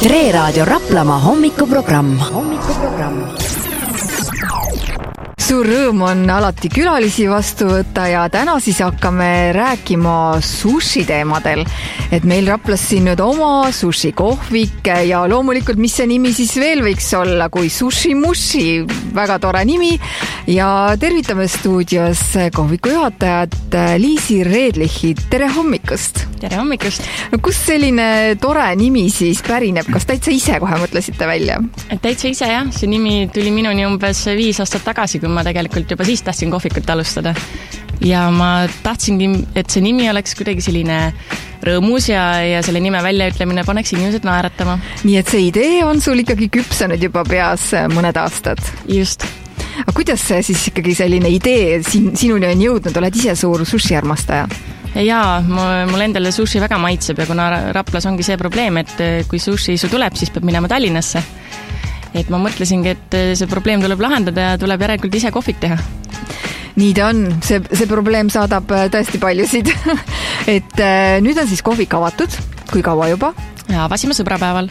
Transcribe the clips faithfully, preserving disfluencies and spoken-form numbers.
Re Raadio Raplamaa hommikuprogramm. hommikuprogramm. Suur rõõm on alati külalisi vastu võtta ja täna siis hakkame rääkima sushi teemadel. Et meil Raplas siin nüüd oma sushi kohvik ja loomulikult, mis see nimi siis veel võiks olla kui Sushi Mushi. Väga tore nimi ja tervitame stuudios kohviku juhatajat Liisi Redlichi. Tere hommikust! Tere hommikust! No kus selline tore nimi siis pärineb? Kas täitsa ise kohe mõtlesite välja? Täitsa ise jah, see nimi tuli minuni umbes viis aastat tagasi, kui ma tegelikult juba siis tahtsin kohvikut alustada. Ja ma tahtsingi, et see nimi oleks kuidagi selline rõõmus ja, ja selle nime väljaütlemine paneks inimesed naeratama. Nii et see idee on sul ikkagi küpsanud juba peas mõned aastad? Just. Aga kuidas see siis ikkagi selline idee sin, sinuni on jõudnud? Oled ise suur sushi armastaja? Jaa, mul endale sushi väga maitseb ja kuna Raplas ongi see probleem, et kui sushi isu tuleb, siis peab minema Tallinnasse. Et ma mõtlesingi, et see probleem tuleb lahendada ja tuleb järelikult ise kohvik teha. Nii ta on, see, see probleem saadab tõesti paljusid. Et nüüd on siis kohvik avatud, kui kaua juba? Avasime sõbrapäeval.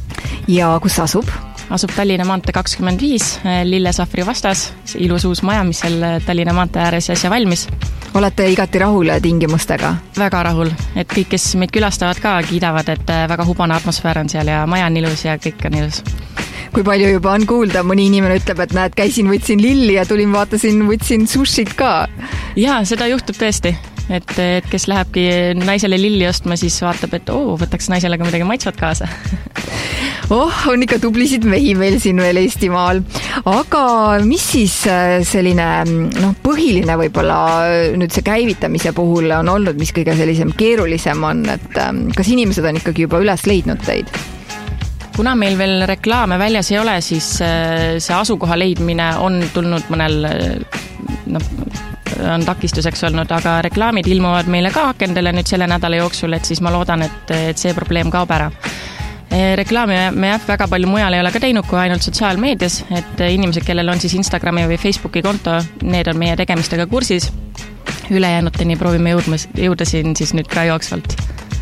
Ja kus asub? Asub Tallinna maantee kakskümmend viis, Lillesahvri vastas, ilus uus maja, mis seal Tallinna maantee ääres äsja valmis. Olete igati rahul tingimustega? Väga rahul, et kõik, kes meid külastavad ka, kiidavad, et väga hubane atmosfäär on seal ja maja on ilus ja kõik on ilus. Kui palju juba on kuulda, mõni inimene ütleb, et näed, käisin, võtsin lilli ja tulin, vaatasin, võtsin sushit ka. Jaa, seda juhtub tõesti, et, et kes lähebki naisele lilli ostma, siis vaatab, et oo, võtaks naisele ka midagi maitsvat kaasa. Oh, on ikka tublisid mehi meil siin veel Eestimaal. Aga mis siis selline no, põhiline võib-olla nüüd see käivitamise puhul on olnud, mis kõige sellisem keerulisem on, et kas inimesed on ikkagi juba üles leidnud teid? Kuna meil veel reklaame väljas ei ole, siis see asukoha leidmine on tulnud mõnel, no, on takistuseks olnud, aga reklaamid ilmuvad meile ka akendele nüüd selle nädala jooksul, et siis ma loodan, et, et see probleem kaob ära. Reklaami me jah, väga palju mujal ei ole ka teinud kui ainult sotsiaalmeedias, et inimesed, kellel on siis Instagrami või Facebooki konto, need on meie tegemistega kursis. Ülejäänuteni proovime jõudma, jõuda siin siis nüüd ka jooksvalt.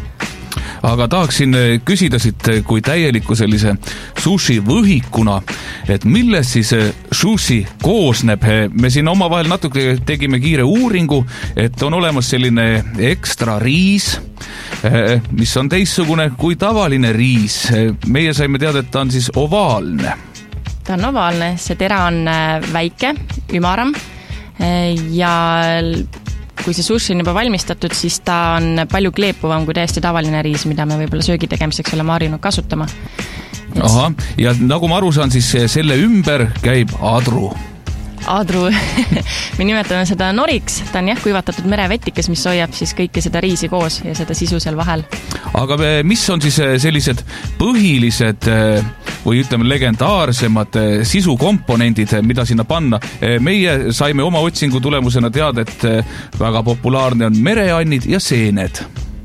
Aga tahaksin küsida siit kui täieliku sellise sushi võhikuna, et milles siis sushi koosneb? Me siin omavahel natuke tegime kiire uuringu, et on olemas selline ekstra riis, mis on teistsugune kui tavaline riis. Meie saime teada, et ta on siis ovaalne. Ta on ovaalne, see tera on väike, ümaram ja kui see sushi on juba valmistatud, siis ta on palju kleepuvam kui täiesti tavaline riis, mida me võib-olla söögi tegemiseks oleme harjunud kasutama. Aha, ja nagu ma aru saan, siis selle ümber käib adru. Adru, me nimetame seda noriks, ta on jah kuivatatud merevetikes, mis hoiab siis kõike seda riisi koos ja seda sisu seal vahel. Aga mis on siis sellised põhilised või ütleme legendaarsemad sisukomponendid, mida sinna panna? Meie saime oma otsingu tulemusena teada, et väga populaarne on mereannid ja seened.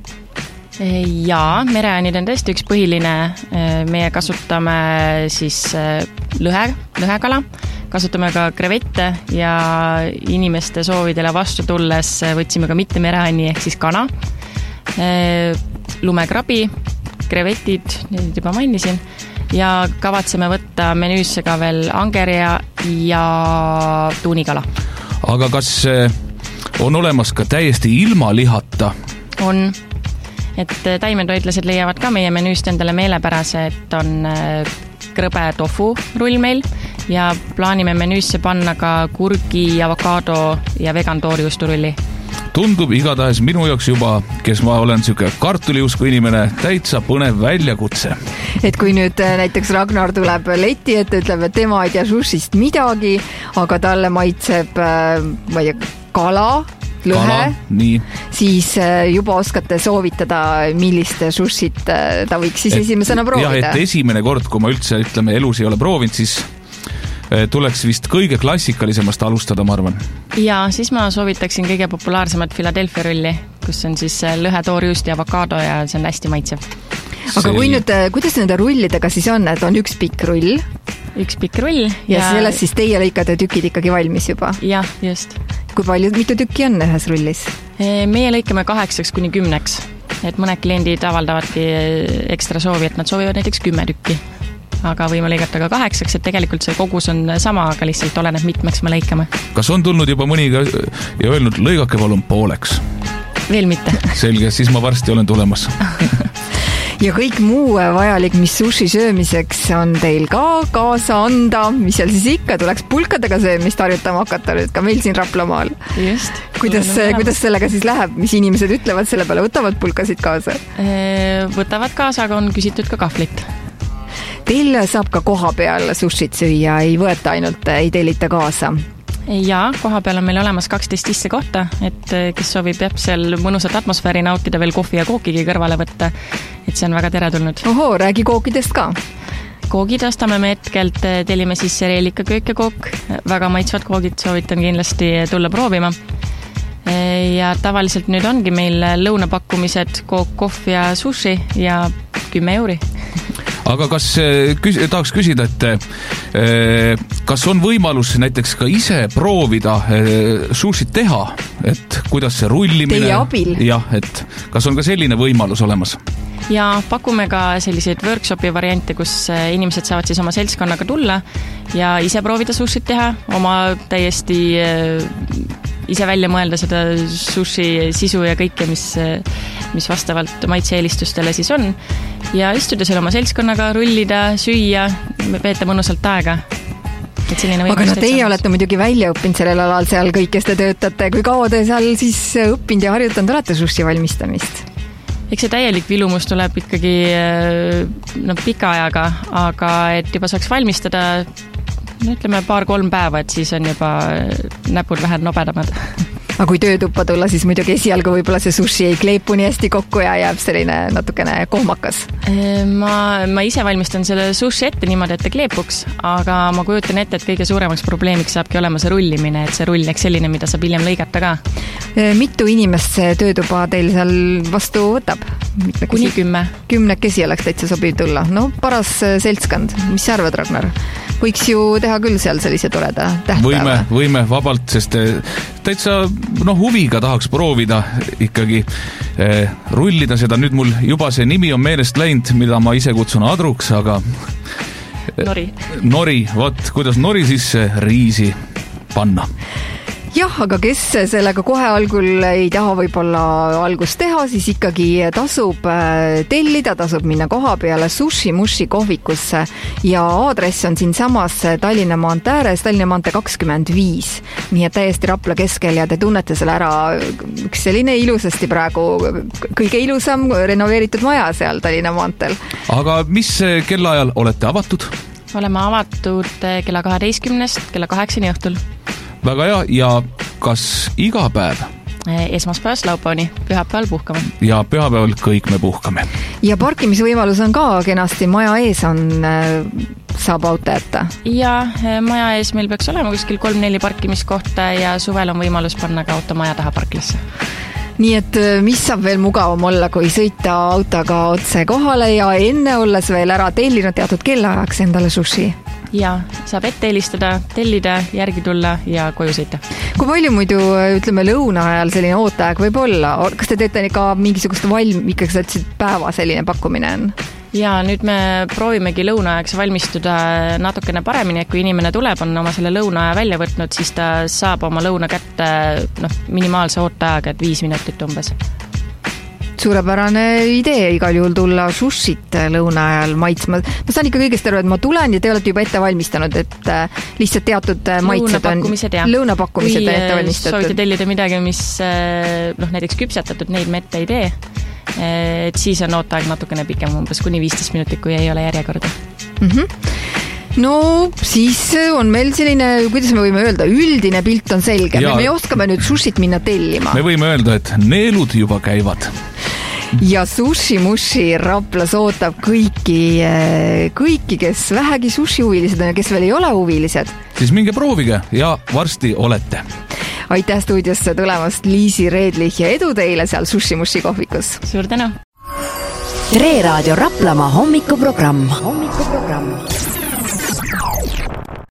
Jaa, mereannid on tõesti üks põhiline. Meie kasutame siis lõhe, lõhekala, kasutame ka krevette ja inimeste soovidele vastu tulles võtsime ka mitte mereanni ehk siis kana, lumekrabi, krevetid, need juba mainisin, ja kavatseme võtta menüüsse ka veel angerja ja tuunikala. Aga kas on olemas ka täiesti ilma lihata? On. Et taimetoitlased leiavad ka meie menüüst endale meelepärase, et on krõbe tofu rull meil ja plaanime menüüsse panna ka kurgi, avokaado ja vegan tooriusturulli. Tundub igatahes minu jaoks juba, kes ma olen siuke kartuliusku inimene, täitsa põnev väljakutse. Et kui nüüd näiteks Ragnar tuleb leti, et ütleb, et tema ei tea sushist midagi, aga talle maitseb ma ei tea, kala, lõhe, Kala, siis juba oskate soovitada, millist sushit ta võiks siis et, esimesena proovida. Jah, et esimene kord, kui ma üldse ütleme, elus ei ole proovinud, siis tuleks vist kõige klassikalisemast alustada, ma arvan. Ja siis ma soovitaksin kõige populaarsemat Philadelphia rulli, kus on siis lõhe tooriust ja avokaado ja see on hästi maitsev. Aga kui nüüd, kuidas nende rullidega siis on, et on üks pikk rull? Üks pikk rull. Ja, ja sellest siis teie lõikate tükid ikkagi valmis juba? Jah, just. Kui palju, mitu tükki on ühes rullis? Meie lõikame kaheksaks kuni kümneks. et mõned kliendid avaldavadki ekstra soovi, et nad soovivad näiteks kümme tükki. Aga võime lõigata ka kaheksaks, et tegelikult see kogus on sama, aga lihtsalt oleneb mitmeks me lõikame. Kas on tulnud juba mõni ja öelnud, lõigake palun pooleks? Veel mitte. Selge, siis ma varsti olen tulemas. Ja kõik muu vajalik, mis sushi söömiseks on teil ka kaasa anda, mis seal siis ikka tuleks pulkadega söömist harjutama hakata nüüd ka meil siin Raplamaal. Just. Kuidas, kuidas sellega siis läheb, mis inimesed ütlevad selle peale, võtavad pulkasid kaasa? Võtavad kaasa, aga on küsitud ka kahvlit. Teil saab ka koha peal sushit süüa, ei võeta ainult, ei tellita kaasa? Ja, koha peal on meil olemas kaksteist isse kohta, et kes soovib jääb seal mõnusat atmosfääri nautida, veel kohvi ja kookigi kõrvale võtta, et see on väga teretulnud. Ohoo, räägi kookidest ka. Koogid ostame me hetkelt, tellime siis Reelika köökekook, väga maitsvad koogid, soovitan kindlasti tulla proovima. Ja tavaliselt nüüd ongi meil lõunapakkumised, kook, kohv ja sushi ja kümme euri. Aga kas küs, tahaks küsida, et kas on võimalus näiteks ka ise proovida sushit teha, et kuidas see rullimine... Teie abil? Jah, et kas on ka selline võimalus olemas? Ja pakume ka selliseid workshopi variante, kus inimesed saavad siis oma seltskonnaga tulla ja ise proovida sushit teha, oma täiesti ise välja mõelda seda sushi sisu ja kõike, mis, mis vastavalt maitse-eelistustele siis on. Ja istuda seal oma seltskonnaga, rullida, süüa, veeta mõnusalt aega. Aga no teie olete muidugi välja õppinud sellel alal seal kõik, kes te töötate. Kui kaua te seal siis õppinud ja harjutanud olete sushi valmistamist? Eks see täielik vilumus tuleb ikkagi no, pika ajaga, aga et juba saaks valmistada no, ütleme paar-kolm päeva, et siis on juba näpud vähem nobedamad. Aga kui töötuppa tulla, siis muidugi esialgu võib-olla see sushi ei kleepu nii hästi kokku ja jääb selline natukene kohmakas. Ma, ma ise valmistan selle sushi ette niimoodi, et ta kleepuks, aga ma kujutan ette, et kõige suuremaks probleemiks saabki olema see rullimine, et see rull eks selline, mida saab hiljem lõigata ka. Mitu inimest see töötuba teil seal vastu võtab? Kuni kümme. Kümnekesi oleks täitsa sobiv tulla. No paras seltskond. Mis sa arvad, Ragnar? Võiks ju teha küll seal sellise toreda tähtpäeva. Võime, võime vabalt, sest täitsa no, huviga tahaks proovida ikkagi eh, rullida seda. Nüüd mul juba see nimi on meelest läinud, mida ma ise kutsun adruks, aga Nori. Nori, vot, kuidas nori sisse riisi panna. Jah, aga kes sellega kohe algul ei taha võib-olla algust teha, siis ikkagi tasub tellida, tasub minna koha peale Sushi Mushi kohvikusse ja aadress on siin samas Tallinna maantee ääres, Tallinna maantee kakskümmend viis. Nii et täiesti Rapla keskel ja te tunnete selle ära, üks selline ilusasti praegu kõige ilusam renoveeritud maja seal Tallinna maanteel. Aga mis kellaajal olete avatud? Oleme avatud kella kaheteistkümnest, kella kaheksani õhtul. Väga hea, ja kas iga päev? Esmaspäevast laupäevani, pühapäeval puhkame. Ja pühapäeval kõik me puhkame. Ja parkimisvõimalus on ka kenasti, maja ees on, saab auto jätta? Ja maja ees meil peaks olema kuskil kolm-neli parkimiskohta ja suvel on võimalus panna ka auto maja taha parklasse. Nii et mis saab veel mugavam olla, kui sõita autoga otse kohale ja enne olles veel ära tellinud teatud kellaajaks endale sushi? Ja, saab ette helistada, tellida, järgi tulla ja koju sõita. Kui palju muidu, ütleme, lõuna ajal selline ooteaeg võib olla? Kas te teete ka mingisugust valm, ikkagi sa ütlesid päeva selline pakkumine on? Ja nüüd me proovimegi lõunaajags valmistuda natukene paremini, et kui inimene tuleb, on oma selle lõunaaja välja võtnud, siis ta saab oma lõuna kätte noh, minimaalse ooteajaga, et viis minutit umbes. Suurepärane idee igal juhul tulla sushit lõuna ajal maitsma. Ma saan ikka kõigest aru, et ma tulen ja te olete juba ette valmistanud, et lihtsalt teatud maitsed on lõunapakkumised on ette valmistatud. Soovite tellida midagi, mis noh, näiteks küpsetatud, neid me ette ei tee, et siis on ooteaeg natukene pikem, umbes kuni viisteist minutit, kui ei ole järjekorda. Mm-hmm. No siis on meil selline, kuidas me võime öelda, üldine pilt on selge. Ja me oskame nüüd sushit minna tellima. Me võime öelda, et neelud juba käivad. Ja Sushi Mushi Raplas ootab kõiki, kõiki, kes vähegi sushi huvilised on ja kes veel ei ole huvilised. Siis minge proovige ja varsti olete. Aitäh stuudiosse tulemast, Liisi Reedlich, ja edu teile seal Sushi Mushi kohvikus. Suur tänu! Tre Raadio Raplamaa hommikuprogramm. hommikuprogramm.